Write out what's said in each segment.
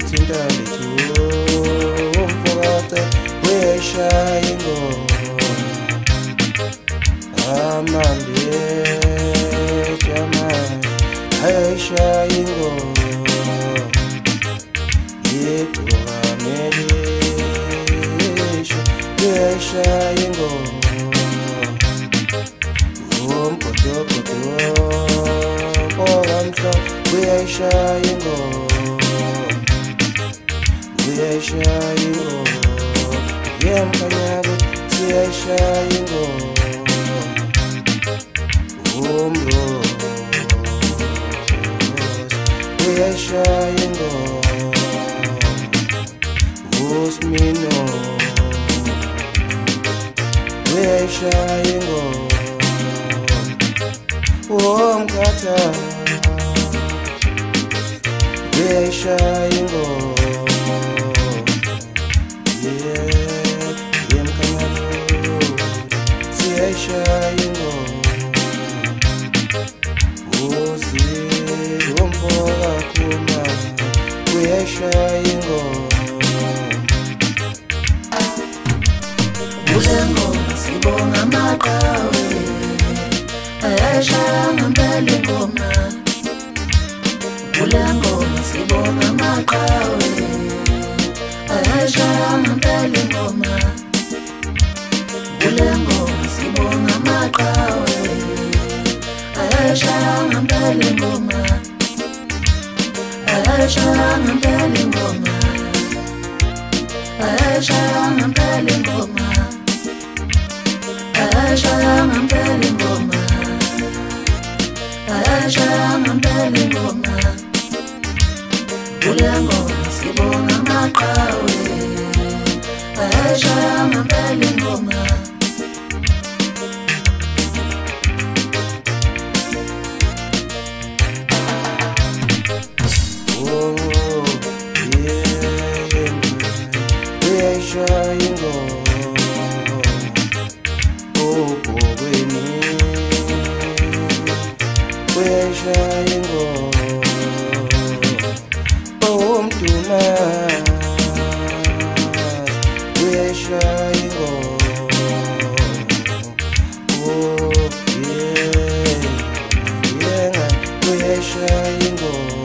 thinta litho umfokate uyayishaya ingoma amande jamani ayayishaya ingoma yetukamelisha uyayishaya ingoma umpotopoto pokamhlo uyayishaya ingoma uyayishaya ingoma yemkhanyako siyayishaya ingoma umlozi uyayishaya ingoma uSmino uyayishaya ingoma umkhatha uyayishaya ingoma yemkhanyako siyayishaya ingoma uzilo umfoka khuma uyayishaya ingoma Ngoma sibonga maqhawe ayashaya ngempela ingoma ngoma sibonga maqhawe ayashaya ngempela ingoma ngoma sibonga maqhawe ayashaya ngempela ingoma ayashaya ngempela ingoma ayashaya ngempela ingoma ayashaya ngempela ingoma ayashaya ngempela ingoma ngoma sibonga maqhawe ayashaya ngempela ingoma uyayishaya ingoma ubhokweni uyayishaya ingoma umdumazi uyayishaya ingoma yenga uyayishaya ingoma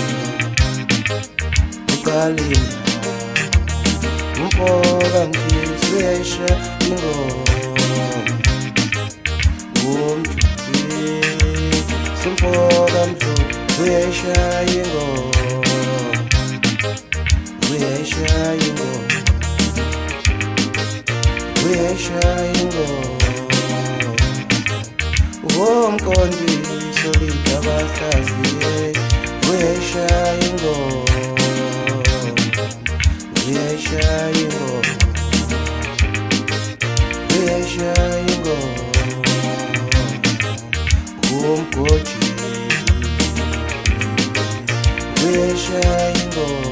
uqalina umfoka mkhizi uyayishaya ingoma umjulisi umfoka mdluli uyayishaya ingoma uyayishaya ingoma uyayishaya ingoma umqondisi olida abahlaziye uyayishaya ingoma uyayishaya ingoma uyayishaya ingoma umgojeli uyayishaya ingoma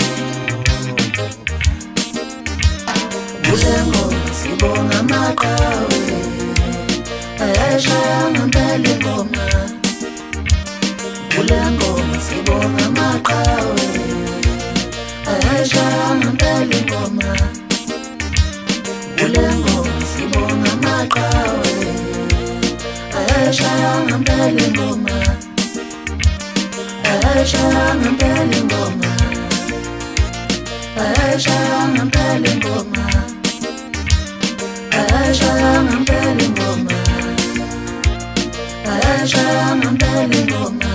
ngoma sibonga maqhawe ayashaya ngempela ingoma ngoma sibonga maqhawe ayashaya ngempela ingoma ngoma sibonga maqhawe ayashaya ngempela ingoma ayashaya ngempela ingoma ayashaya ngempela ingoma ayashaya ngempela ingoma ayashaya ngempela ingoma